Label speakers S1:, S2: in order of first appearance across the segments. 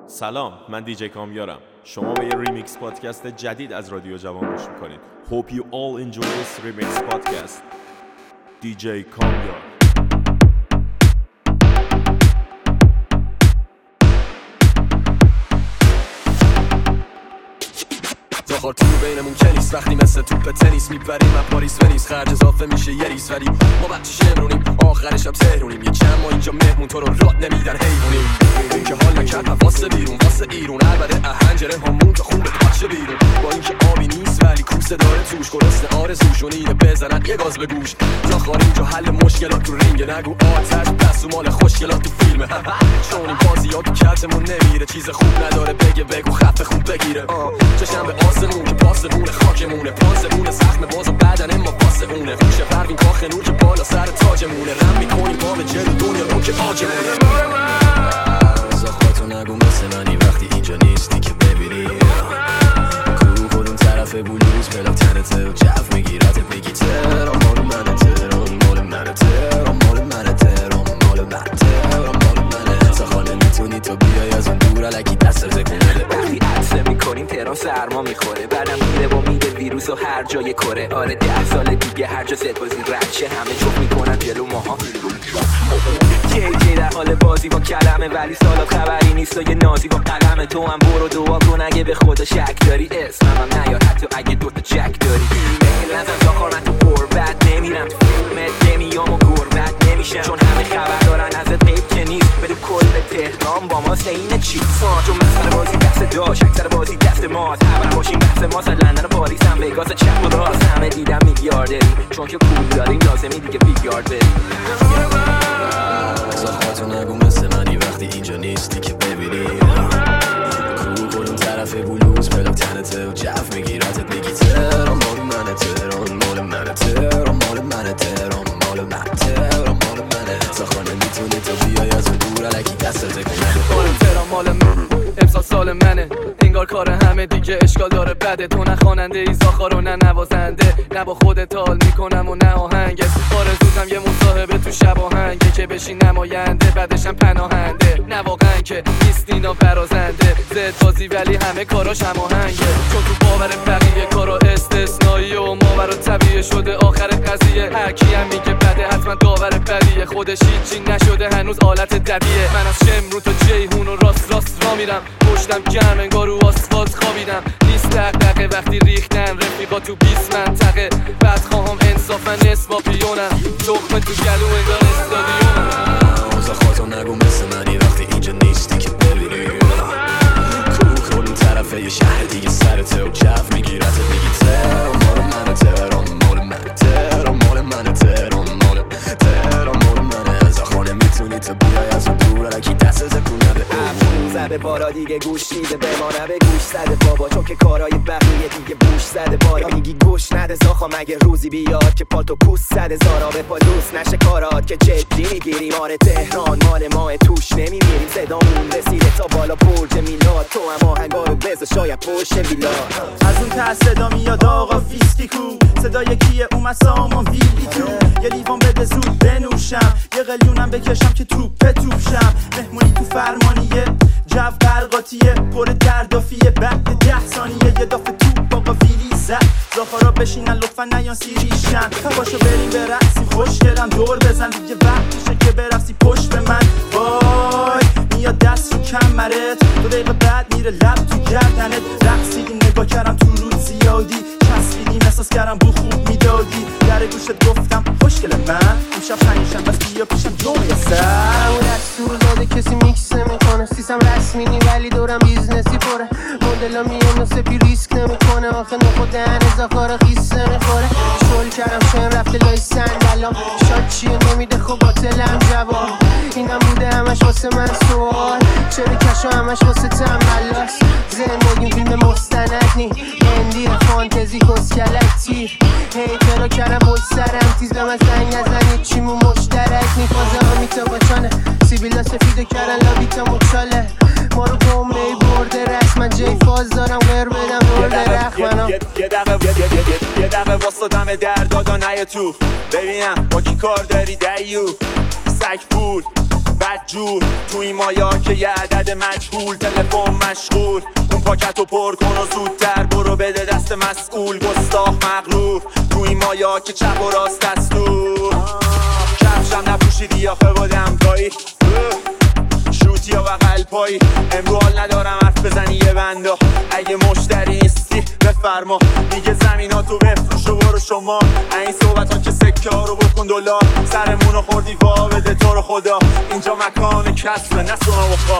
S1: سلام، من دیجی کامیارم. شما به یه ریمیکس پادکست جدید از رادیو جوان گوش میکنید. Hope you all enjoy this remix podcast. دیجی کامیار.
S2: زاخار تو بینمون کنیست وقتی مثل توپ تنیس میپریم از پاریس ونیس خرج اضافه میشه یه ریس ولی ما بچه شمرونیم آخرش هم تهرونیم یه چند ما اینجا مهمون تو رو راد نمیدن حیوونیم این که حال نکرد واسه بیرون واسه ایرون البته اهنجره همون که خون به پاچه بیرون با اینکه آبی نیست ولی کوسه داره توش گرسنه آرزوشون اینه بزنن یه گاز به گوش زاخار اینجا حل مشکلات تو رینگ نگو آتش بس و مال خوشگلات تو فیلمه چون این بازیات تو کلتمون نمیره چیز خوب نداره بگو خفه خوب بگیره چشم به آسمون که پاسمونه خاکمونه پاسمونه زخم باز و بدن ما پاسمونه خوشه پروین کاخ نور که بالا سر تاجمونه رم میکنیم با به جلو دنیا رو که آجمونه زاخاتو نگو مثل منی وقتی اینجا نیستی که ببینی کو خودون طرف بلوز بلا تنته و جف میگیرت بگی ترام مال منه ترام مال منه ترام مال منه ترام مال منه ترام مال منه زاخانه میتونی تو بیای از اون دور علکی دست تکونه
S3: وقتی عطسه میکنیم تهران سرما میخوره بعدم میره و میده ویروس و هر جای کره آره 10 سال دیگه هر جا زد بازی رد شه همه چوب میکنن جلو ماها جی در حال بازی با کلمه ولی سالات خبری نیست و یه نازی با قلمه تو هم برو دعا کن اگه به خدا شک داری اسمم نیار حتی اگه دوتا چک داری میل نزن زاخار من تو قربت نمیرم تو فیلمت نمیام و قربت نمیشم چون همه خبر دارن ازت غیب که نیست بدو کل تهران با ماست اینه چی چون مسئله بازی دست داشت اکثر بازی دست ماست خبر باشیم بحث ماست لندن و پاریس هم وگاس چپ و راست همه دیدم میلیاردری چون که پول داریم لازمی دیگه بیلیارد بریم
S2: زاخاتو نگو مثل منی وقتی اینجا نیستی که ببینی کو خودون طرف بلوز پلاک تنته و جف میگیرتت میگی ترام مال منه ترام مال منه ترام مال منه ترام مال منه ترام مال منه زاخانه میتونی تو بیای از اون دور علکی دست تکونه
S4: مال ترام مال منه امسال سال منه انگار کار همه دیگه اشکال داره بده تو نه خواننده ای زاخار و نه نوازنده نه با خودت حال میکنم و نه آهنگ آرزوزم یه مصاحبه تو شب آهنگه که بشی نماینده بعدشم پناهنده نه واقعا که نیست اینا برازنده زد بازی ولی همه کاراش هم آهنگه چون تو باور بقیه کارا استثنایی و ماورا طبیعی شده آخر قضیه هر کی هم میگه بده حتما داور بدیه خودش هیچی نشده هنوز حالت دبیه من از شمرون تا جیهون و راست را میرم پشتم گرم انگار رو آسفالت خوابیدم نیست دغدغه وقتی ریختن رفیقا تو 20 منطقه بعد خواهم انصاف من اسما پیونم تخمه تو گلو انگار استادیومم
S2: زاخاتو نگو مثل منی وقتی اینجا نیستی که ببینی کو خودون طرف یه شهر دیگه سرته و جف میگیرت میگی ترام مال منه ترام مال منه ترام مال منه ترام مال ترام مال منه زاخانه میتونی تو بیای از اون دور علکی دست تکونه به
S3: زده بالا دیگه گوش میده بمانه به گوش زده بابا چون که کارهای بقیه دیگه بوش زده بالا میگی گوش نده زاخا مگه روزی بیاد که پالتو پوست زده زارا به پا دوست نشه کارات که جدی میگیریم آره تهران مال ماه توش نمیمیریم صدامون رسیده تا بالا برج میلاد تو هم آهنگا رو بذار شاید پشت میلاد
S5: از اون ته صدا میاد آقا فیستی کو صدای کیه اومد سامان ویلی تو یه لیوان بده زود بنوشم یه قلیونم بکشم که توپ شم مهمونی تو فرمانیه جو قرقاتیه پر دردافیه بعد 10 ثانیه یه دافه توپ آقا ویلی زد زاخارا بشینن لطفا نیان سیریشن پاشو بریم برقصیم خوشگلم دور بزن دیگه وقت میشه که برقصی پشت به من وای میاد دست رو کمرت 2 دقیقه بعد میره لب تو گردنت رقصیدی نگاه کردم تو رود زیادی چسبیدیم احساس کردم بو خوب میدادی در گوشت گفتم خوشگل من امشب پنجشنبه بس بیا پیشم جمعه سر
S6: اون دستور داده کسی میکس نمیکنه سیستم رسمی نی ولی دورم بیزنسی پره مدلا میان و سپی ریسک نمیکنه آخه نخود دهن زاخار خیس نمیخوره شل کردم شم رفته لای سندلام شاد چیه نمیده خب باطلم جواب اینم بوده همش واسه من سوال چرا کشو همش واسه تنبلاست زندگیم فیلم مستندنی اندی فانتزی کسکلکتی هی چرا کردم بول سرم تیز به من زنگ ازن چیمو مشترک میخوازه آمیتا باشانه سیبیلا سفیدو کردن لابیتا مچاله ما رو گمره برده رسم جی فاز دارم غیر بدم برده رخمنم
S7: یه دقیقه واسه در دادا نیه تو ببینم با کی کار داری دیو سگ پول بدجور تو این مایا که یه عدد مجهول تلفن مشغول اون پاکتو پر کن و زودتر برو بده دست مسئول گستاخ مغرور تو این مایا که چپ و راست دستور کفشم نپوشیدی آخه با دمپایی شوتی یا بغل پایی امرو حال ندارم حرف بزنی یه بندا اگه مشتری نیستی بفرما دیگه زمیناتو بفروش و برو شما این صحبت ها که سکه ها رو بکن دلار سرمونو خوردی وا بده تو رو خدا اینجا مکان کسبه نه سونا و خواب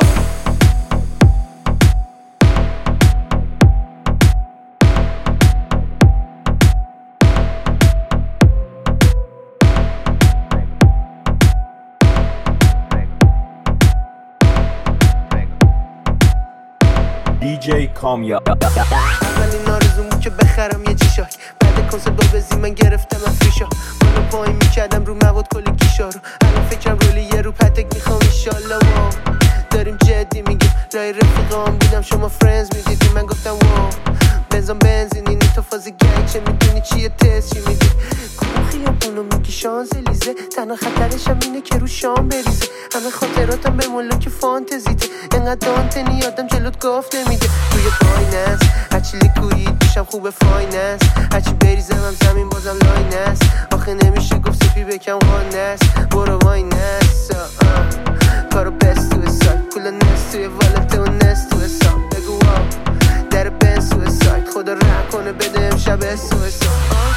S1: DJ کامیا
S6: اولین آرزومو که بخرم یه چیشاک بعد کنسرت با بزی من گرفتم افریشا بالا پایین میکردم رو مواد کلی کیشا رو الان فکرم رولی یه رو پتک میخوام ایشالله داریم جدی میگیم رای رفیقام بودم شما فرنز میدیدی من گفتم واو بنزم بنزینی نی تو فازی گنگ چه میدونی چیه تست چی میدی کدوم خیابونو میگی شانزلیزه تنها خطرشم اینه که رو شام بریزه همه خاطراتم به ملاک فانتزیته انقدر دانتنی آدم جلوت گفت نمیده توی بایننس هرچی لیکوید میشم خوب فایننس هرچی بریزم هم زمین بازم لایننس آخه نمیشه گفت سپی بکم غاننس برو وایننس کارو بست تو سایت کلا نست توی والته و نست تو حساب بگو واو در بنز تو سایت خدا رحم کنه بده امشب سویسا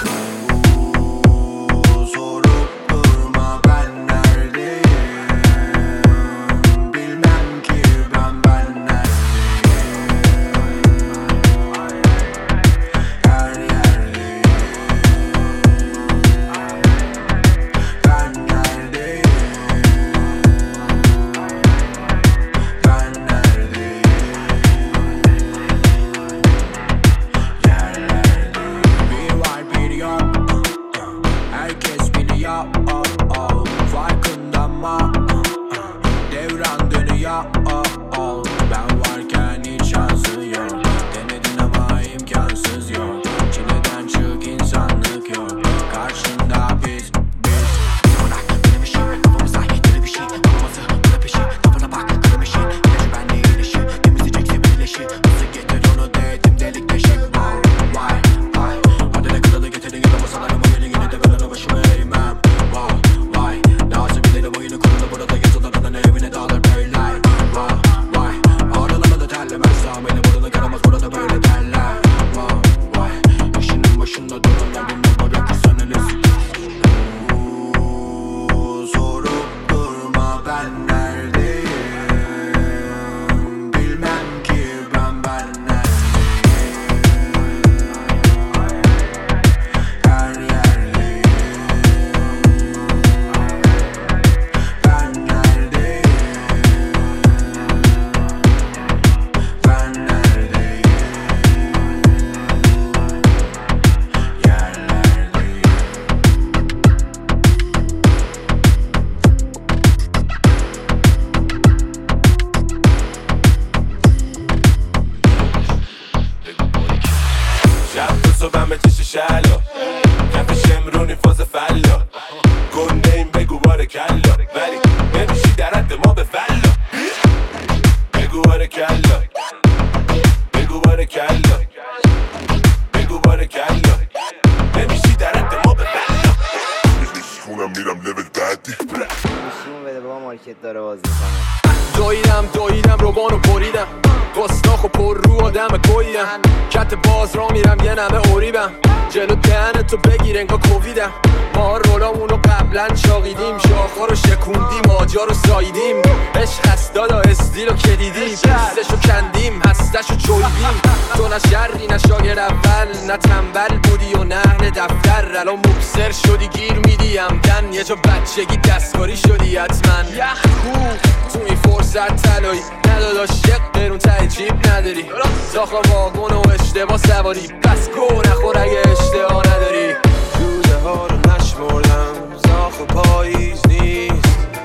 S2: دویدم روبانو بریدم گستاخ و پر رو آدم کویدم کت باز را میرم یه نمه اوریبم جلو دهنتو بگیر انگا کوویدم ما رولامونو قبلا چاقیدیم شاخا رو شکوندیم آجا رو ساییدیم عشق هست دادا استیلو که دیدیم پوستشو کندیم هستشو چویدیم تو نه شری نه شاگر اول نه تنبل بودی و نه اهل دفتر الان مبصر شدی گیر میدی همدن یه جا بچگی دستکاری شدی حتما یخ کو تو این فرصت طلایی نداداش یک قرون ته جیب نداری داخل واگن و اشتباه سواری پس گو نخور اگه اشتباه نداری روزه ها رو نشمردم زاخ و پاییز نیست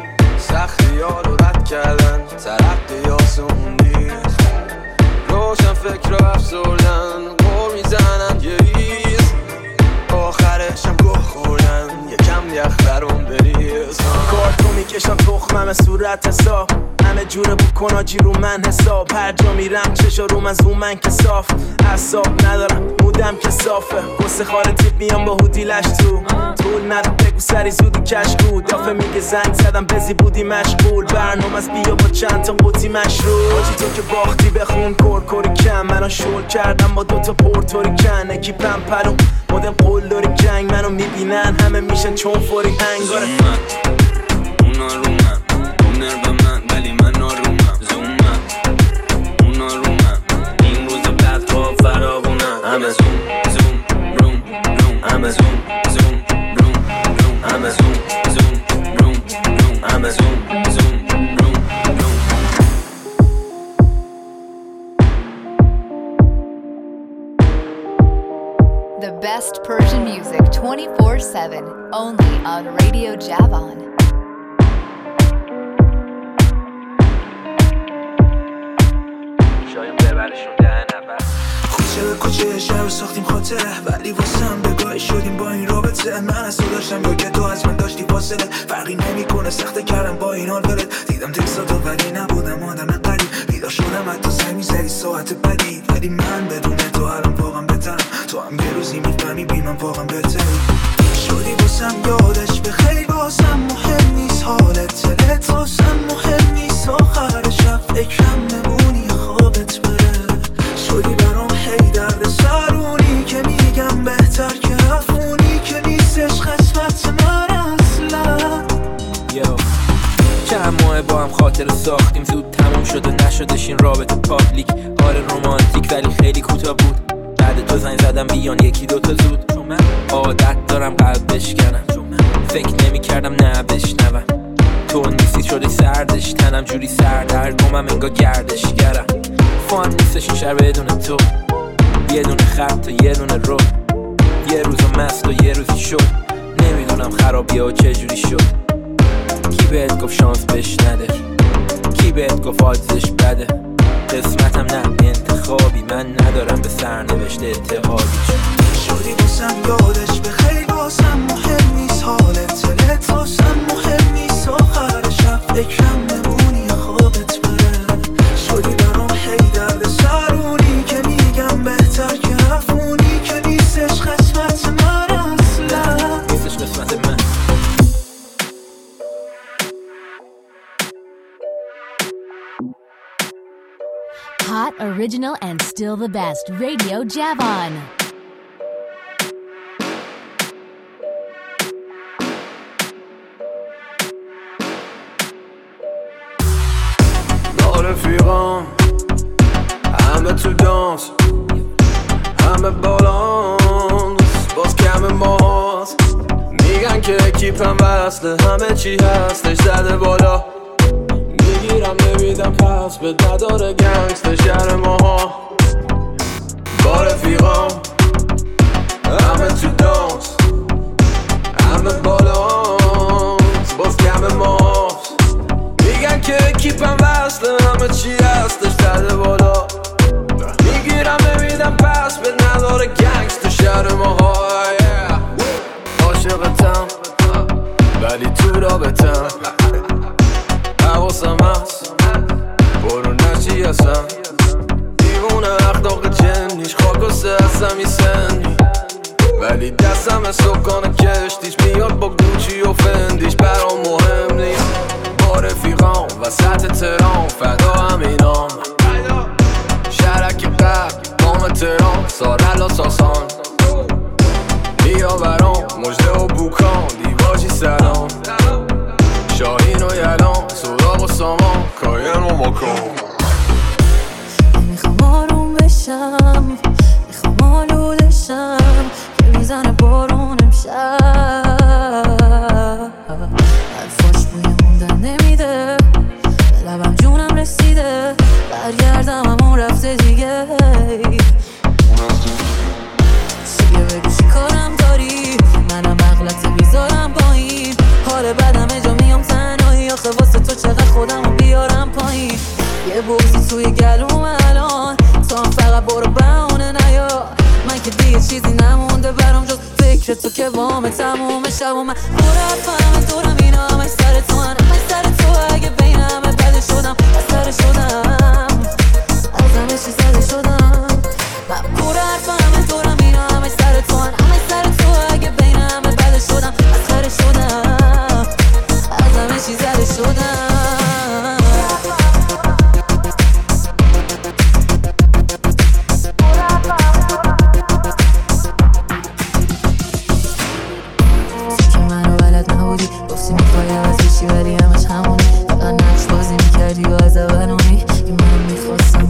S2: سختی ها رو رد کردن ترقی آسون نیست روشن فکر رو افسردن گل میزنن یه ریز آخرشم گوه خوردن یکم یخ برون بریز کارتو میکشم تخمم
S5: همه صورت حساب همه جوره بکن آجی رو من حساب هر جا میرم چشا رو من زوم من که صاف اعصاب ندارم مودم که صافه قصه خاره تیپ میام با هودیلش تو طول نده بگو سری زودی کشکو دافه میگه زنگ زدم بزی بودی مشغول برنامه از بیا با چند تا قوطی مشروب آجی تو که باختی بخون کور کم منو شل کردم با دوتا پورتوریکن اکیپم پلو مدم قول داری جنگ منو میبینن همه میشن چون فوری هنگاره
S3: اونا رو من اونر به من ولی من آرومم زومم اونا رو من این روز بعد با فراغونم همه زوم روم همه زوم روم همه زوم روم همه زوم روم
S8: The best Persian music 24/7 only on Radio Javan.
S9: کوچه به کوچه شهر ساختیم خاطره ولی واسم بگاهی شدیم با این رابطه من از تو داشتم یا که تو از من داشتی فاصله فرقی نمیکنه سخته کردم با این حال ولت دیدم تکساتو ولی نبودم آدم قریب بیدار شدم حتی سعی می‌زدی ساعت بدی ولی من بدون تو الان واقعا بهترم تو هم یه روزی میفهمی بی من واقعا بهتری شدی واسم یادش به خیلی واسم مهم نیست حالت تلت واسم مهم نیست آخر شب فکرم نمونی خوابت بره شدی برام هی درد سرونی که میگم بهتر که رفونی که نیستش قسمت من اصلا
S3: چند ماه با هم خاطر ساختیم زود تموم شد و نشدش این رابطه پابلیک آره رومانتیک ولی خیلی کوتاه بود بعد تو زنگ زدم بیان یکی دوتا زود چون من عادت دارم قلب بشکنم فکر نمی کردم نه بشنوم تو نیستی شدی سردش تنم جوری سردرگمم انگار گردشگرم فان نیستش این شهر بدون تو یه دونه خط و یه دونه رو یه روزو مست و یه روزی شد نمیدونم خرابیه و چجوری شد کی بهت گفت شانس بش نده کی بهت گفت آدزش بده قسمتم نه انتخابی من ندارم به سرنوشت اتحادی
S9: شدی واسم یادش به خیلی واسم مهم نیست حالت تلت واسم مهم نیست آخر شب فکرم نمونی خوابت بره شدی برام هی درد سرونی که میگم بهتر که رفونی که نیستش قسمت من اصلا
S3: نیستش قسمت من
S10: Hot, original, and still the best. Radio Javan.
S2: با رفیقام همه تو دانس همه بالانس باز کم ماست میگن که اکیپم وصله همه چی هستش زده بالا میگیرم نمیدم پس به نداره گنگست شهر ماها با رفیقام همه تو دانس همه بالانس باز کم ماست میگن که اکیپم وصله همه چی هستش زده بالا میگیرم نمیدم پس به نداره گنگست شهر ماها عاشقتم ولی تو رابطم حواسم هست برو نچی هستم دیوونه اخلاق جنیش خاک و سه هستم سنی ولی دستم سکان کشتیش میاد با گوچی و فندیش برام مهم نیست با رفیقام وسط تهران فدا همینام شهرک قبل قام تهران سارلا ساسان بیا برام مجده و بوکان دیواجی سلام شاهین و یلان سراغ و سامان کاین و مکان
S11: میخوام آروم بشم میخوام آلودشم که میزنه بارون امشب حرفاش بوی موندن نمیده لبم جونم رسیده برگردم همون رفته دیگه چیه بگو چی کارم داری منم اغلطه بیزارم با این حال بدم جا میام تنهایی آخه واسه تو چقدر خودمو بیارم پایین یه بغضی توی گلوم الان تو هم فقط برو بهونه نیا من که دیگه چیزی نمونده برام جز فکر تو که وام تموم شب و من برفم دورم اینا همش سر تو هن همش سر تو اگه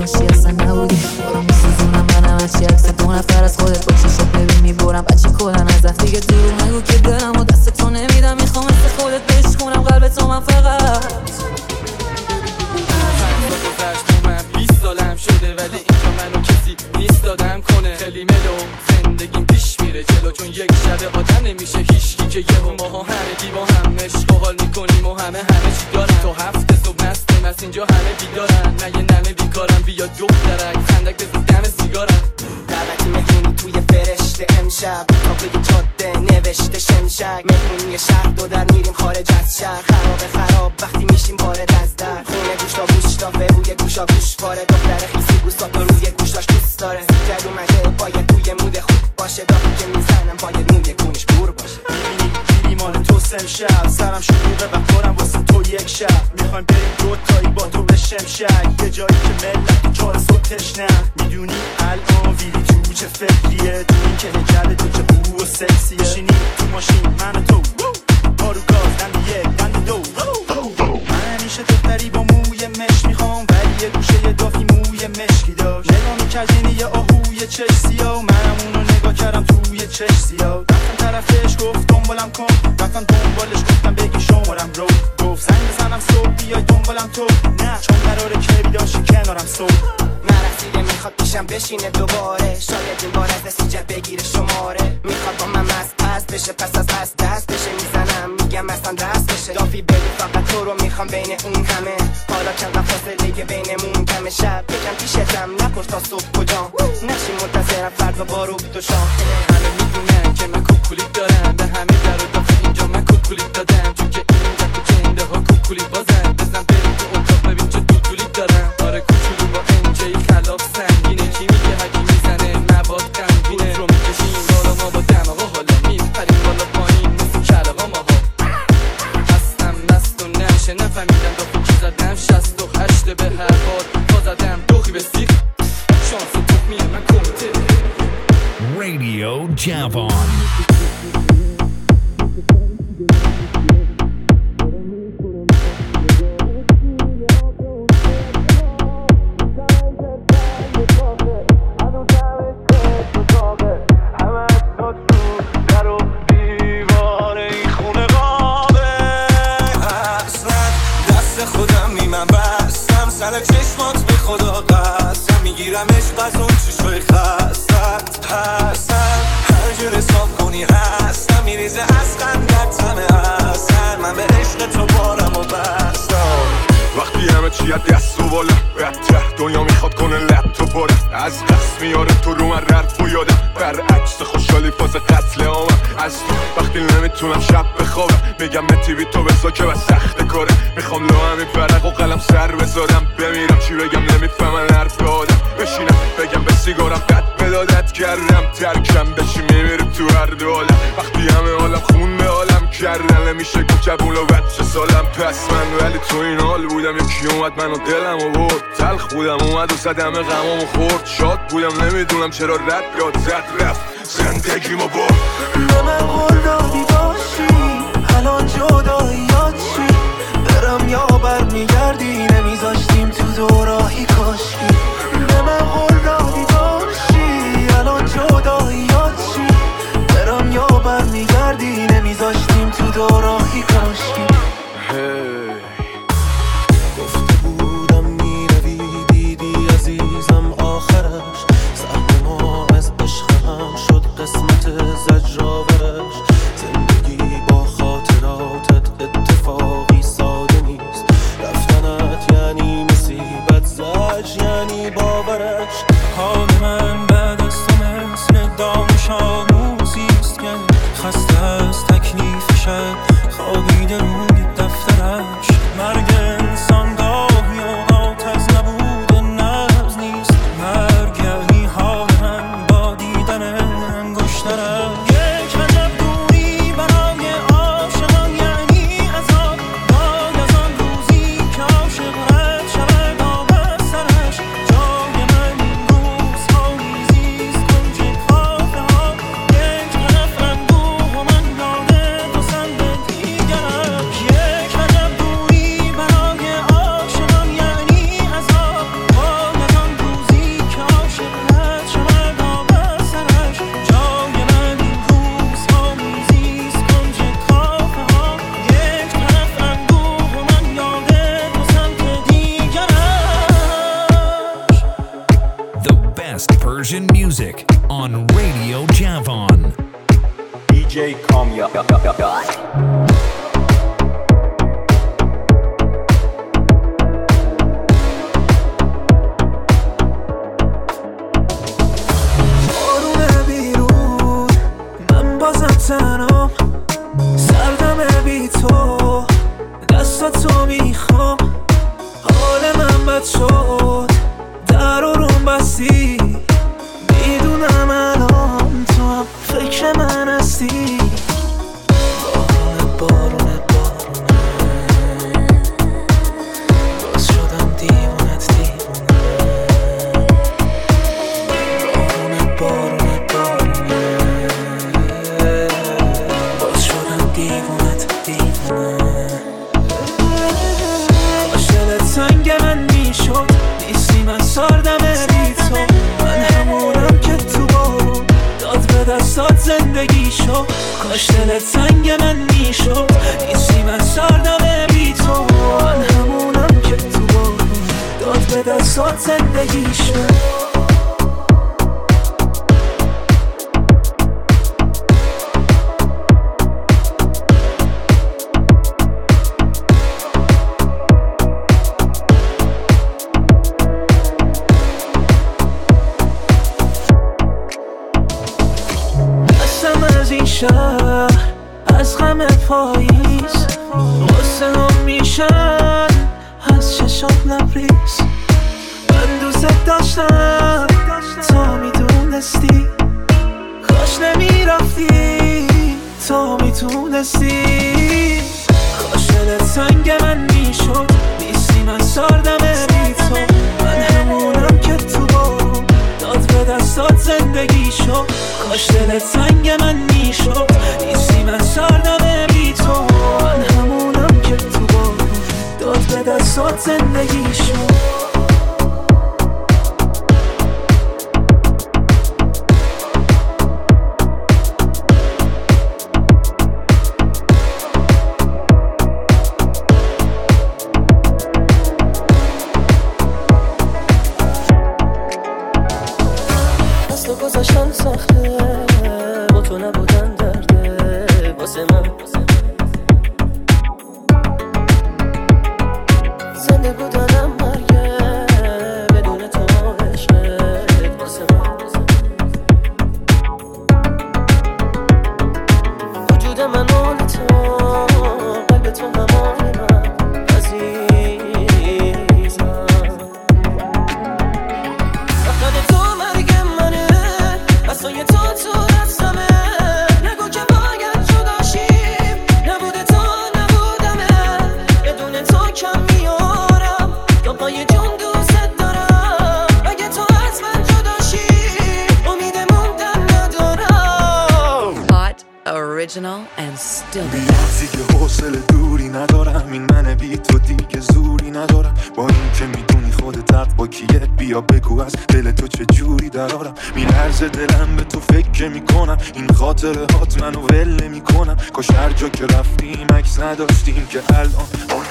S11: همشی اصلا نبودی برو میسوزونم منم هرچی عکس دو نفر از خودت با چشات ببین میبرم بچه کلن ازت دیگه دروغ نگو که دلم و دست تو نمیدم میخوام مثل خودت بشکونم قلب تو من فقط
S4: من 20 سالم شده ولی اینجا منو کسی نیست دادم کنه خیلی ملو زندگیم پیش میره جلو چون یک شب آدم نمیشه هیچکی که یهو ماها همه دیوا هم عشق و حال میکنیم و همه چی دارن تو هفته صبح مستیم از اینجا همه بیدارن نه یه نمه بیکارم بیا دخترک خندک بزن دم سیگارم
S12: دعوتی میدونی توی فرشته امشب تابلوی جاده نوشته شمشک مهمونی شهر دو در میریم خارج از شهر خراب وقتی میشیم وارد از در خونه گوشتا روی گوشا گوش پاره دختر خیسی گوستات روی گوشتاش دوست داره جد اومده باید توی مود خوب باشه داخل که میزنم باید موی کونش بور باشه میبینی مال تو امشب سرم شلوغه و پرم واسه تو یک شب میخوایم بریم دوتایی با تو به شمشک یه جایی که ملت چهار صبح تشنه میدونی الان ویلی تو چه فکریه تو این که نجده تو چه بو و سکسیه شینی تو ماشین من و تو بارو گاز دم یک دم دو من همیشه دختری با موی مش میخوام ولی یه گوشه یه دافی موی مشکی داشت نگاه میکردینی یه آهوی چش سیاه منم اونو نگاه کردم توی چش سیاه رفتم طرفش گفت دنبالم کن رفتم دنبالش گفتم بگی شمارم رو گفت زنگ بزنم صبح بیای دنبالم تو نه چون قراره که بیداشی کنارم صبح نرسیده میخواد پیشم بشینه دوباره شاید این بار از نسیجه بگیره شماره میخواد با من مست بشه پس از دست بشه میزنم میگم اصلا دست بشه دافی بگی فقط تو رو میخوام بین اون همه حالا چند فاصله بینمون کم شب بگم پیشتم نپرس تا صبح کجام نشی منتظرم فردا بارو تو شام
S4: همه میدونن که من کوکولیت دارم به همه در و داخل اینجا من کوکولیت دادم چون که اینجا تو جنده ها کوکولیت بازن بزن بریم تو اتاق ببین چه دولیت دارم آره کوچولو با انجای خلاف سنگینه کی میگه هکی میزنه مواد غمگینه رو میکشیم بالا ما با دماغا حالا میپریم بالا پایین مثل کلاغا ماها هستم مست و نمیشه نفهمیدم دافو کی زدم 68 به هر بار با زدم دوخی به سیخ شانس و تخمیه من کمیته
S13: Radio Javon.
S14: چشمات به خدا قسم میگیرم عشق از اون چشوی خستت هستم هر جور حساب کنی هستم میریزه از خندت همه هستن من به عشق تو بارم و بستم
S15: وقتی همه چی از دست و بالا بدتر دنیا میخواد کنه لب تو پره از قصد میاره تو رو من رد و یادم برعکس خوشحالی فاز قتل آمم از تو وقتی نمیتونم شب بخوابم میگم متیوی تو بزا که بس سخت کاره میخوام لو همین فرق و قلم سر بذارم بمیرم چی بگم نمیفهمن حرف آدم بشینم بگم به سیگارم قد بدادت کردم ترکم بشی میمیرم تو هر دو عالم وقتی همه عالم خون به عالم کردن نمیشه گفت جبون و بچه سالم پس من ولی تو این حال بودم یکی اومد منو دلم و برد تلخ بودم اومد و زدم غمام و خورد شاد بودم نمیدونم چرا رد یاد زد رفت زندگیمو برد
S9: به من قول دادی باشی الان جداییات چی برم یا برمیگردی نمیذاشتیم تو دوراهی کاشکی به من قول دادی باشی الان جداییات چی برم یا برمیگردی نمیذاشتیم تو دوراهی کاشکی گفته بودم میروی دیدی عزیزم آخرش سهم ما از عشق هم شد قسمت زجرآورش زندگی با خاطراتت اتفاقی ساده نیست رفتنت یعنی مصیبت زج یعنی باورش حال من بعد از تو مثل دانش آموزیست که خسته از تکلیف شد خوابیده روی دفترش مرگ انسان گاهی اوقات از نبود نبض نیست مرگ یعنی حال من با دیدن انگشترش یک عجب دوری برای عاشقان یعنی عذاب وای از آن روزی که عاشق رد شود با بسترش
S13: best Persian music on Radio Javon.
S1: DJ Kamya.
S9: تنم سردم بی تو دست تو میخوام حال من بد شد در روم بستی میدونم الان تو هم فکر من هستی بارونه باز شدم دیوونت بارونه سنگ من میشد نیستی من ساردم بی تو من همونم که تو بارون داد به دستات زندگی شد کاش دلت سنگ من میشد نیستی من ساردم بی تو من همونم که تو بارون داد به دستات زندگی شد شهر از غم پاییز غصه هم میشن از چشات لبریز من دوست داشتم تا میدونستی کاش نمیرفتی تا میتونستی کاش دلت سنگ من میشد نیستی من ساردم بی تو من همونم که تو بارون داد به دستات زندگی شد کاش دلت سنگ من میشد نیستی من ساردم بی تو من همونم که تو بارون داد به دستات زندگی شد گذاشتن سخته با تو نبودن درده واسه من زنده بودنم مرگه بدون تو عشقت واسه من وجود من مال تو قلب تو همان من عزیزم وقت تو مرگ منه بسای تو دستمه نگو که باید جدا شیم نبوده تو نبودمه بدون تو کم میارم تا پای جون دوست دارم اگه تو از من جدا شی امید موندن ندارم
S16: Hot, original and still
S17: بیازی که حوصله دوری ندارم این من بی تو دیگه زوری ندارم با این که میدونی خودت حق با کیه بیا بگو از دل تو چه جوری درارم میلرزه دلم به تو فکر میکنم این خاطره هات منو ول نمیکنم کاش هر جا که رفتیم عکس نداشتیم که الان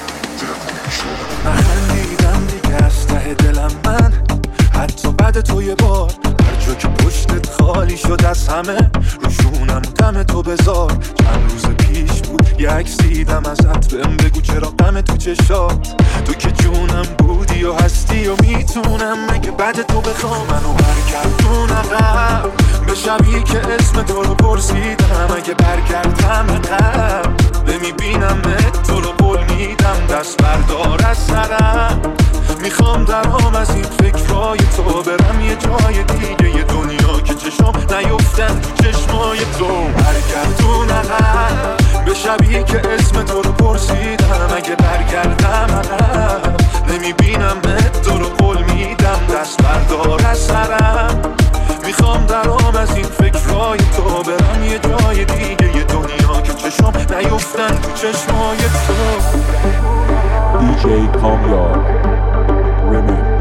S17: نخندیدم دیگه از ته دلم من حتی بعد تو یه بار هر جا که پشتت خالی شد از همه روشونم دم تو بذار چند روز پیش بود یه عکس دیدم ازت بهم بگو چرا غم تو چشات تو که جونم بودی و هستی و میتونم مگه بعد تو بخوام منو برگردون عقب به شبیه که اسم تو رو پرسیدم اگه برگردم عقب نمیبینم تو رو قول میدم دست بردار از سرم میخوام درام از این فکرهای تو برم یه جای دیگه یه دنیا که چشم نیفتن تو چشمای تو برگردون عقب به شبیه که اسم تو رو پرسیدم اگه برگردم عقب نمیبینم تو رو قول میدم دست بردار از سرم میخوام درام از این فکرهای تو برم یه جای دیگه یه دنیا که چشم نیفتن تو چشمای تو
S1: DJ Kamya Remix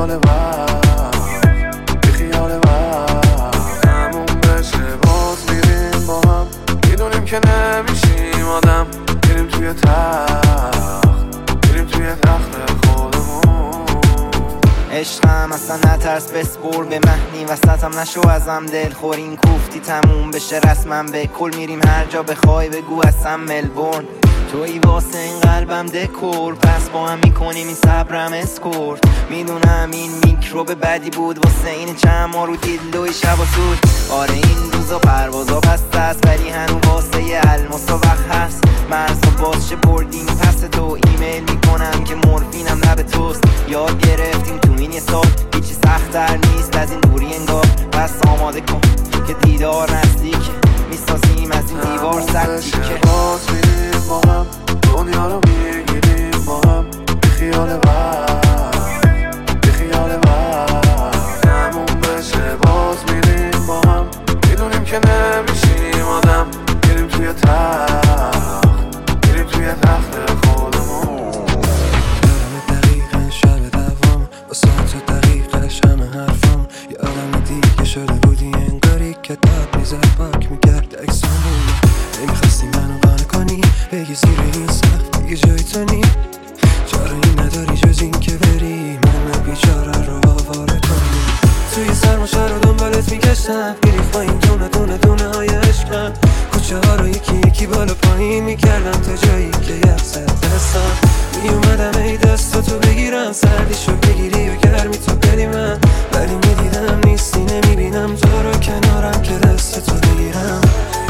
S17: خیال وقت بی خیال وقت همون بشه باز میریم با هم میدونیم که نمیشیم آدم میریم توی تخت میریم توی تخت خودمون
S12: عشقم اصلا نترس بسپر به مهنی وسطم نشو ازم دلخور این کوفتی تموم بشه رسمم به کل میریم هر جا بخوای بگو اصلا ملبورن توی واسه این قلبم دکور پس با هم میکنیم این صبرم اسکورت میدونم این میکروب بدی بود واسه این چند ما رو دیدلوی شب و سود آره این روزا پروازا پست است ولی هنو واسه یه الماسا وقت هست مرزا باز چه بردیم پس تو ایمیل میکنم که مورفینم لب توست یاد گرفتیم تو این یه سال هیچی سخت‌تر نیست از این دوری انگار پس آماده کن که دیدار نزدیک میسازیم از این دیوار سکتی که
S17: باز میریم با هم دنیا رو میگیریم با هم بی خیال وقت بی خیال وقت همون بشه باز میریم با هم میدونیم که نمیشیم آدم میریم توی تخت میریم توی تخت خودمون
S9: یادم دقیقا شب دوام با ساعت دقیقش همه حرفام یه آدم دیگه شده بودی انگاری که داد میزد پاک میکرد اکسامون نمیخواستی منو قانع کنی بگی زیر این سخت دیگه جای تو نی چاره‌ای نداری جز این که بری من بیچاره رو آواره کنی توی سرماشه رو دنبالت میگشتم میریخ با این دونه های عشقم کوچه ها رو یکی یکی بالا پایین میکردم تا جایی که یخ زد دستم میومدم ای دستاتو بگیرم سردیشو بگیری و گرمی تو بدی من ولی میدیدم نیستی نمیبینم تو رو کنارم که دستتو بگیرم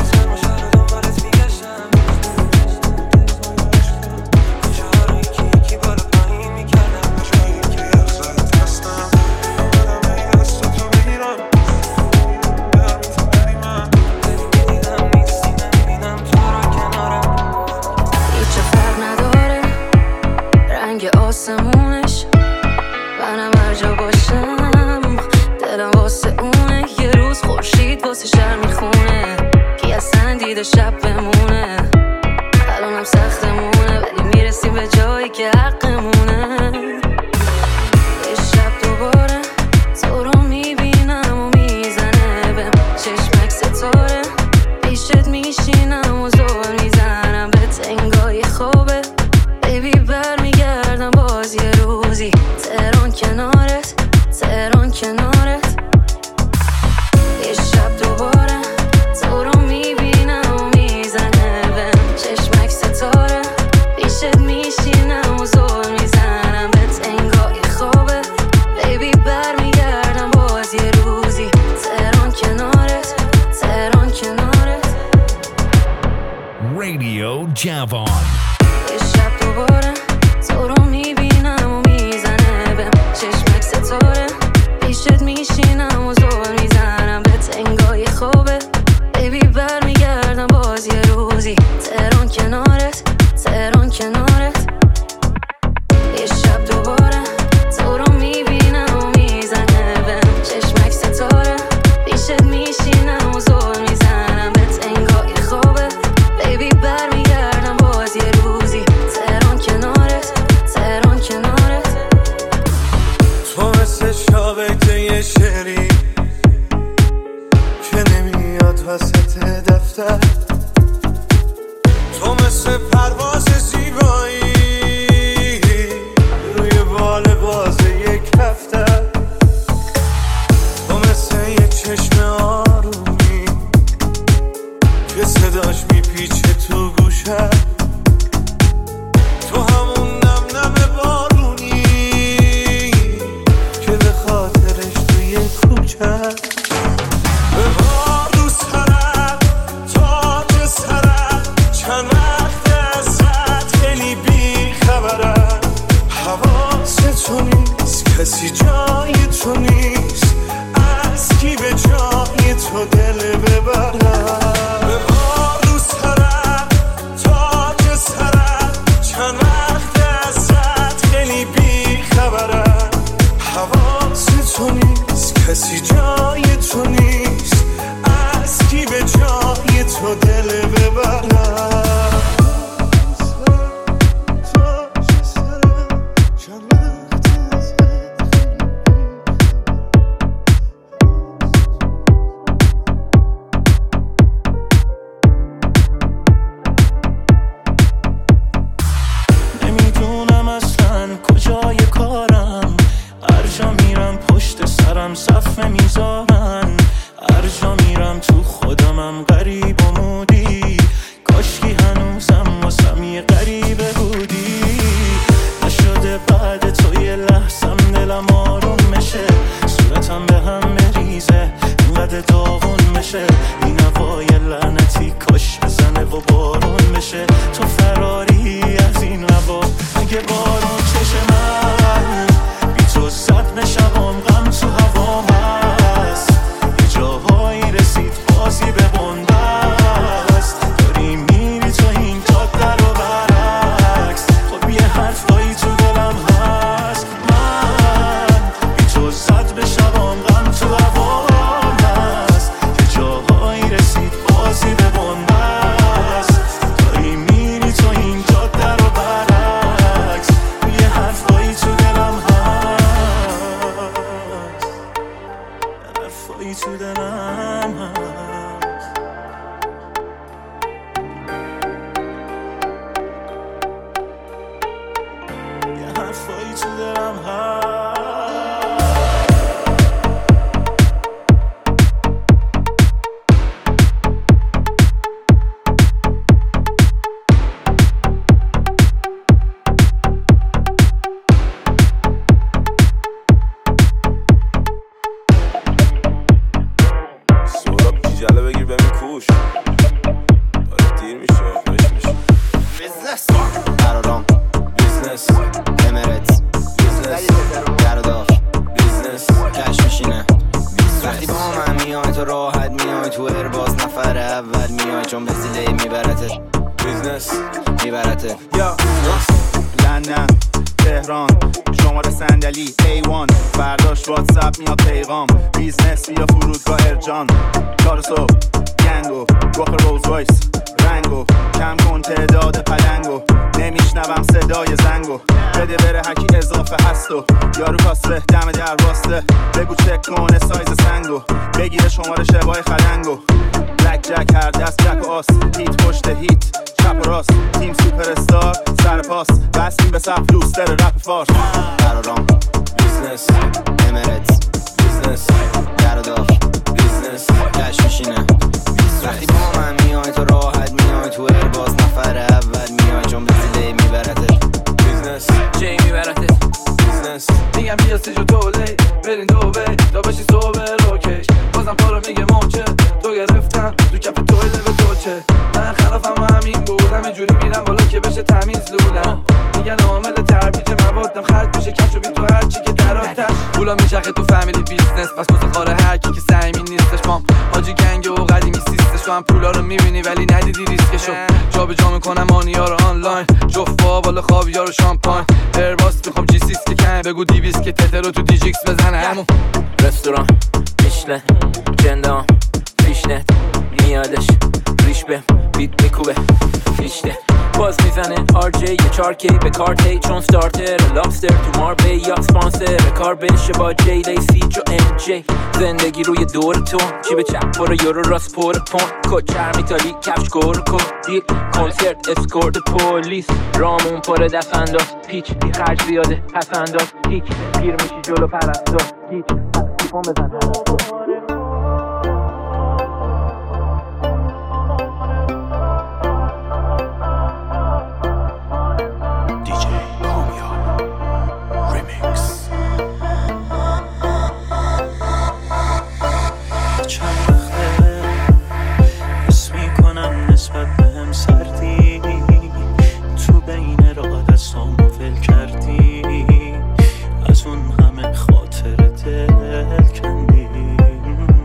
S11: آسمونش منم هر جا باشم دلم واسه اونه یه روز خورشید واسه شهر میخونه کی اصلا دیده شب بمونه الانم سختمونه ولی میرسیم به جایی که حقمونه یه شب دوباره تو رو میبینم و میزنه بهم چشمک ستاره پیشت میشینم و زور میزنم به تنگای خوبه بیبی برمیگردم باز یه روزی تهران کنارت یه شب دوباره تو رو میبینم و میزنه بهم چشمک ستاره پیشت میشینم و زور میزنم به تنگای خوبه بیبی برمیگردم باز یه روزی تهران کنارت
S13: Radio Javon.
S11: یه شب دوباره تو رو میبینم و میزنه بهم چشمک ستاره پیشت میشینم و زور میزنم به تنگای خوبه بیبی برمیگردم باز یه روزی تهران کنارت یه شب دوباره تو رو میبینم و میزنه بهم چشمک ستاره پیشت میشینم و زور میزنم به تنگای خوبه بیبی برمیگردم باز یه روزی تهران کنارت
S17: تو مثل شابکت یه شعری که نمیاد وسط دفتر تو مثل پرواز زیبایی روی بال باز یک دفتر تو مثل یه چشم آرومی که صداش میپیچه تو گوشه تو همون نم بارونی که به خاطرش توی کوچه به بار رو سرم تاج سرم چند وقت ازت خیلی بی خبرم حواست تو نیست کسی جای تو نیست از کی به جای تو دل ببرم به بار رو سرم تاج سرم چند وقت ازت خیلی بی خبرم حواست تو نیست کسی جای تو نیست از کی به جای تو دل ببرم برم صف نمیذارن، هر جا میرم تو خودمم غریب و مودی، کاشکی هنوزم واسم یه غریبه بودی. نشده بعد تو یه لحظم دلم آروم بشه، صورتم به هم بریزه اینقدر داغون بشه، این هوای لعنتی کاش بزنه و بارون بشه. تو فراری از این هوا اگه بارون چشه من، بی تو صدمه شبام غم تو هوام هست، یه جاهایی رسید بازی به بنبست، داری میری تو این جاده رو برعکس. خب یه حرفایی تو دلم هست، من بی تو صدمه شبام غم تو هوام هست، یه جاهایی رسید بازی به بنبست، داری میری تو این جاده رو برعکس. یه حرفایی تو دلم هست، حرفایی تو دلم هست. حرفایی تو دلم هست.
S1: سوراب جیجله بگیر بمی کوش، داره دیر میشه خوش میشه.
S12: بیزنس قرارام، بیزنس امارات، بیزنس گرداف، بیزنس کش میشینه. وقتی با من میای تو راحت میای، تو ارباز نفر اول میای، چون به زیله میبرته بیزنس میبرته. یا لندن تهران شماره صندلی A1، برداشت واتساپ میاد پیغام، بیزنس بیا فرودگاه ارجان، 4 صبح گنگو گوخ رولز رایس رنگو، کم کن تعداد پلنگو، نمیشنوم صدای زنگو، بده بره هکی اضافه هستو، یارو کاسه دم در واسطه، بگو چک کنه سایز سنگو، بگیره شماره شبای خدنگو، بلک جک هر دست جک و آس، هیت پشت هیت چپ و راست، تیم سوپر استار سر پاس، بستیم به صف لوستر رپ فارس. قرارام بیزنس امارات، بیزنس گرداف، بیزنس کش میشینه. وقتی با من میای تو راحت میای، تو ارباز نفر اول میای، چون به زیله میبرته بیزنس
S4: جی میبرته
S12: بیزنس.
S4: میگم بیا سیجو تولی برین دوبه تا بشی صبح روکش، بازم پارو میگه موچه تو گرفتم تو کف توی لبه توچه، من خلافم و همین بودم اینجوری میرم بالا که بشه تمیز لولم، میگن عامل تربیج موادم خرد میشه کش و بی تو هرچی که در آتش پولا میچخه تو فامیلی بیزنس، پس متخاره هرکی که سعیمی نیستش مام حاجی گنگ و قدیمی سیستش، تو هم پولا رو میبینی ولی ندیدی ریسکشو، جا به جا میکنم مانیا رو آنلاین، جفا بالا خوابیا رو شامپاین، ایرباس میخوام جی سیس که کن، بگو دیویس که تتر رو تو دیجیکس بزنه همون
S3: رستوران میشلن جندام پیشنت میادش ریش به بیت میکوبه میشته باز میزنه RJ یه 4K به کارتی، چون ستارتر لابستر تو ماربی یا سپانسر کار بشه با جی لیسی جو MJ، زندگی روی دور تون چی به چپ برو یورو راست پر پون، کچر میتالی کفش گور کن دیل کنسرت اسکورت پولیس، رامون پر دست انداز پیچ بی خرج زیاده پس انداز هیچ، پیر میشی جلو پرستار هیچ تیفون بزن
S17: از اون همه خاطر دل کندیم،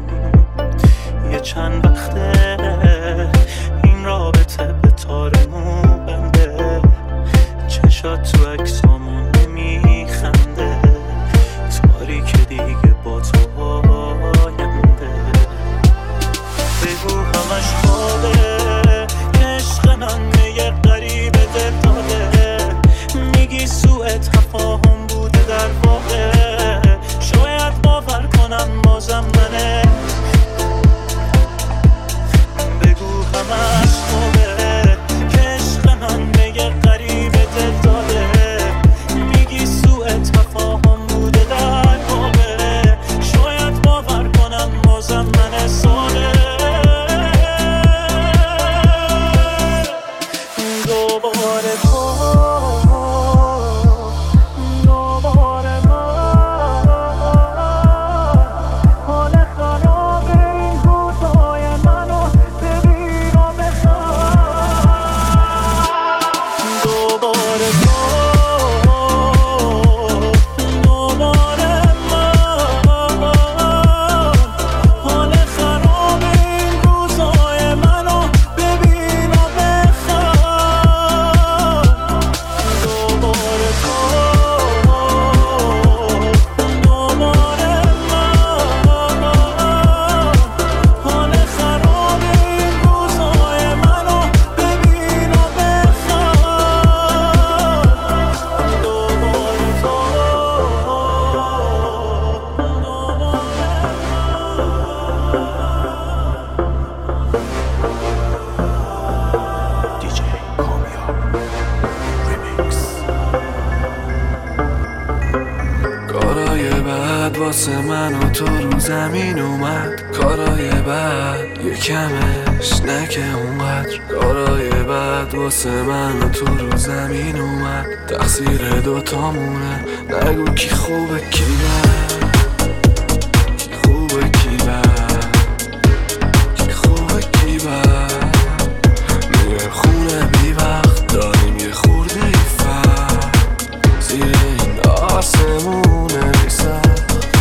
S9: بعد واسه من و تو رو زمین اومد. کارای بعد یه کمش نکه اونقدر. کارای بعد واسه من و تو رو زمین اومد. تقصیر دوتامونه، نگو کی خوبه کی بد، کی خوبه کی بد، کی خوبه کی بد. میره خونه بی وقت داریم یه خورده فرق، زیر این آسمونه بیسخت.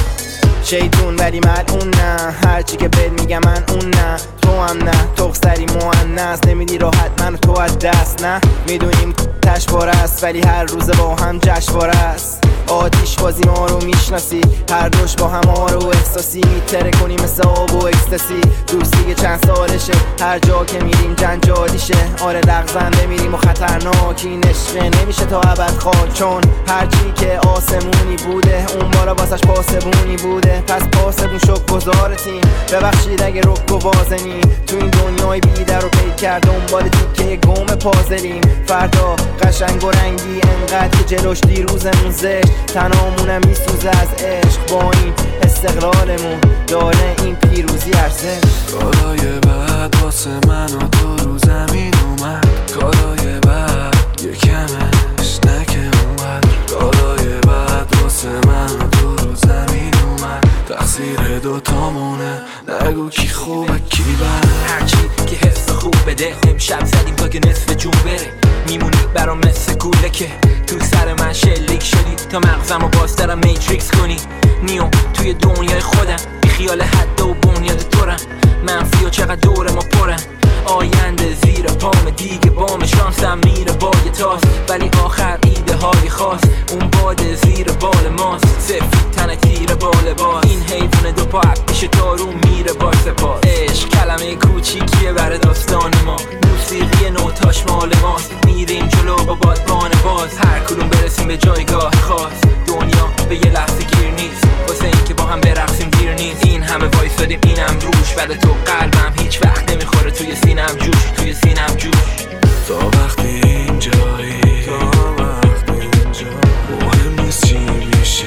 S12: شیطون ولی ملعون نه، هرچی که بهت میگم من اون نه. تو هم نه، تخصری مؤنث، نمیدی راحت من و تو از دست. نه میدونیم تشوار است ولی هر روز با هم جشنواره است. آتیش بازی ما رو میشناسی، هر دوش با هم آرو احساسی. میتره کنی مثل آب و اکستاسی، دوستی چند سالشه، هر جا که میریم جنجالیشه. آره لغزنده میریم و خطرناک، این عشقه نمیشه تا ابد خاک. چون هرچی که آسمونی بوده اون بالا واسش پاسبونی بوده. پس پاسبون شد گذارتیم، ببخشید اگه رک و وازنی. تو این دنیای بیده رو پید کرد دنبال تیکه گم پازلیم. فردا قشنگ و رنگی انقدر که جلوش دیروزمون زشت. تنامونم میسوزه از عشق، با این استقلالمون داره این پیروزی ارزش.
S9: کارای بعد واسه من و تو رو زمین اومد. کارای بعد یه کمش نکه اونقدر. کارای بعد واسه من و تو رو زمین اومد. تقصیر دوتامونه، نگو کی خوبه کی بد.
S3: هرچی که حس خوب بده، امشب زدیم تا که نصف جون بره. میمونی برام مثل کوله که تو سر من شلیک شدی، تا مغزمو باز دارم میتریکس کنی. نیو توی دنیای خودم، بی خیال حد و بنیاد دورم. منفی و چقدر دور ما پرم، آینده زیر پام دیگه بام. شانسم میره با یه تاس، ولی آخر ایده های خاص. اون باد زیر بال ماست، سفید تن تیر بال باز. این حیوان دو پا پیش تارو میره با سپاس. عشق کلمه کوچیکیه برای داستان ما، موسیقی نوتاش مال ماست. میریم جلو با بادبان باز، هر کدوم برسیم به جایگاه خاص. دنیا به یه لحظه گیر نیست، واسه این که با هم برقصیم دیر نیست. این همه وایسادیم اینم روش، بعد تو قلبم هیچ وقت نمیخوره توی سینم جوش، توی سینم جوش.
S9: تا وقتی اینجایی، تا وقتی اینجا مهم نیست چی میشه.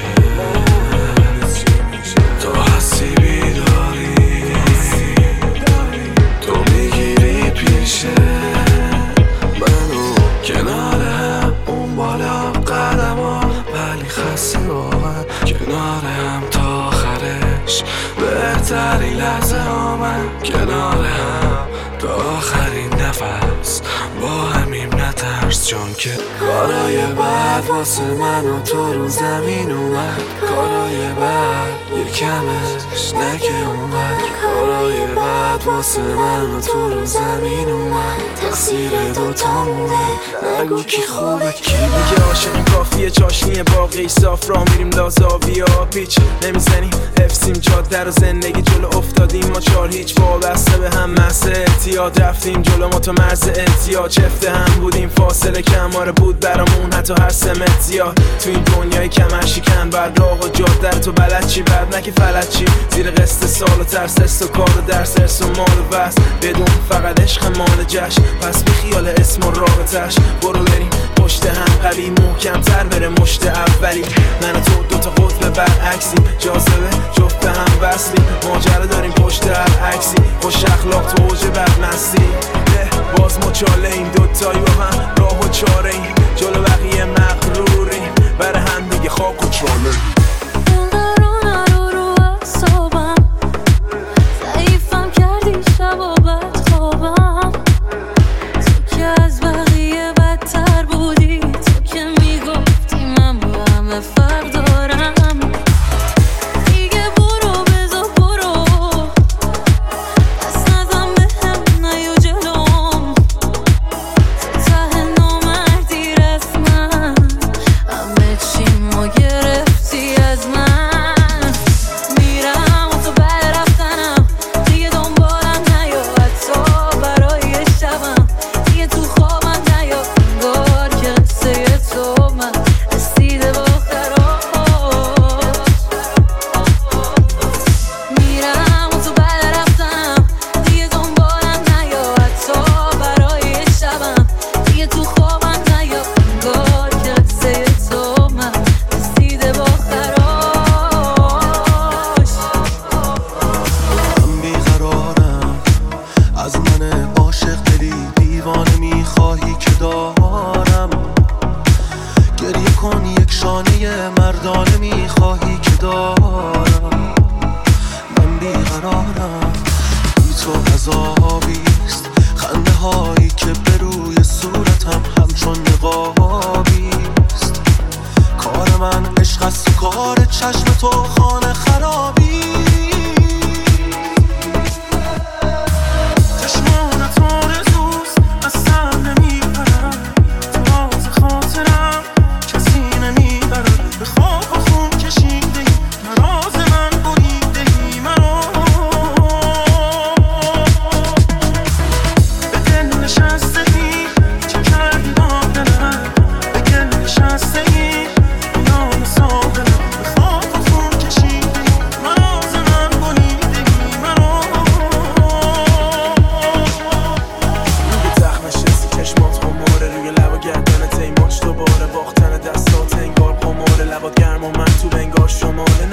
S9: تا هستی بیداری، تو میگیری پیشه منو کنار هم. اون بالا قدم ها ولی خسته واقعا، کنار هم تا آخرش بهتری لحظه ها. من کنار هم تا آخرین نفس با همیم نترس، چون که کارای بعد واسه من و تو رو زمین اومد. کارای بعد یه کمش نکه اونقدر. کارای بعد واسه من و تو رو زمین اومد. تقصیر دوتامونه، نگو کی خوبه کی بد.
S5: میگه عاشقیم کافیه چاشنی باقی صاف، راه میریم لازاویا پیچ نمیزنیم. حفظیم جاده رو زندگی جلو افتادیم ما 4 هیچ وابسته به هم محض اعتیاد. رفتیم جلو ما تو مرز احتیاج، چفته هم بودیم فاصله کماره بود برامون حتی هر سمت زیاد. تو این دنیای کمر شکن بعد راه و جاده رو تو بلد چی، بعد نه که فلج چی. زیر قسط سال و ترس است و کار و درس ارس و مال و بس، بدون فقط عشق مال جشن. پس بی خیال اسم و رابطش، برو بریم پشت هم قوی محکم تر بره مشت اولی. من و تو دوتا قطب برعکسیم، جاذبه جفت هم وصلیم. ماجرا داریم پشت هر عکسی، خوش اخلاق تو اوج بدمستی. باز ما چاله این دوتایی با هم راه و چاره این، جلو بقیه مغروریم برای هم دیگه خاک و چاله.
S11: ضعیفم کردی شب و بد خوابم، تو که از بقیه بدتر بودی. تو که میگفتی من با همه فرق دارم. دیگه برو بذار برو، دست نزن بهم نیا جلوم. تو ته نامردی رسما همه چی ما گرفتی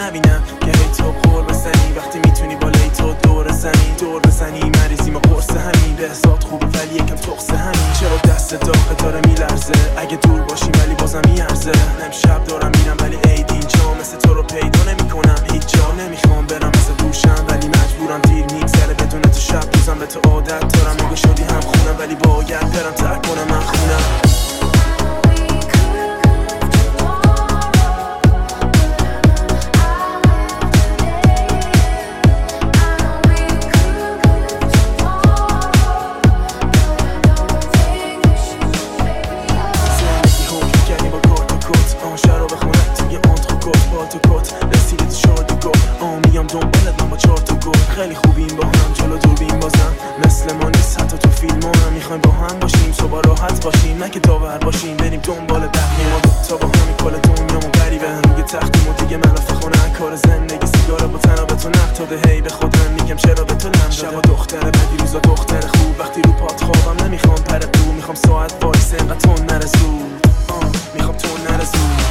S5: نبینم که هی تو قور بزنی وقتی میتونی بالای تو دور بزنی مریضی ما قرص همین بهزاد خوبه ولی یکم تقصه همین چرا دست داغه داره میلرزه اگه دور باشیم ولی بازم میارزه امشب دارم میرم ولی عید اینجا مثل تو رو پیدا نمیکنم هیچ جا نمیخوام برم مثل دوشم ولی مجبورم دیر میگذره بدون تو شب روزم به تو عادت دارم نگاه شدی هم خونم ولی باید برم ترک کنم من خونم خیلی خوبیم با هم جلو دوربین بازم مثل ما نیست حتی تو فیلم هم میخوایم با هم باشیم صبح راحت باشیم نه که داور باشیم بریم دنبال بقیه ما دوتا با همی کل دنیامون غریبه روی تختیم و دیگه ملافه خونن کار زندگی سیگاره با تنها به تو نقطاده هی به خودم میگم چرا به تو لم داده شبا دختره بدی روزا دختر خوب وقتی رو پات خوابم نمیخوام پر دو میخوام ساعت وایس انقدر تون نره زود میخوام تون نره زود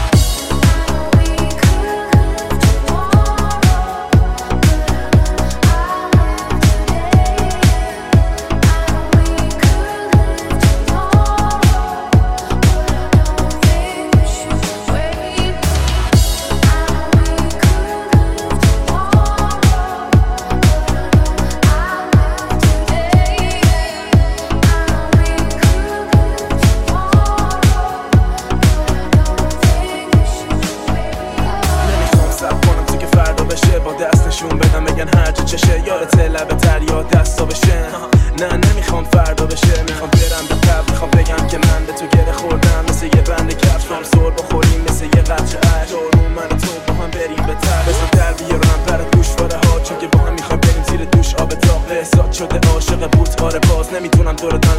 S5: بدم بگن هرچی چشه یارت لبه تر یا دستا بشه نه نمیخوام فردا بشه میخوام برم به قبل میخوام بگم که من به تو گره خوردم مثل یه بند کفشام سر بخوریم مثل یه قطره عشق دارون من و تو با هم بریم به تر بزن در بیارم برات گوشواره ها چون که با هم میخوایم بریم زیر دوش آب داغ احساس شده عاشق بود آره باز نمیتونم دور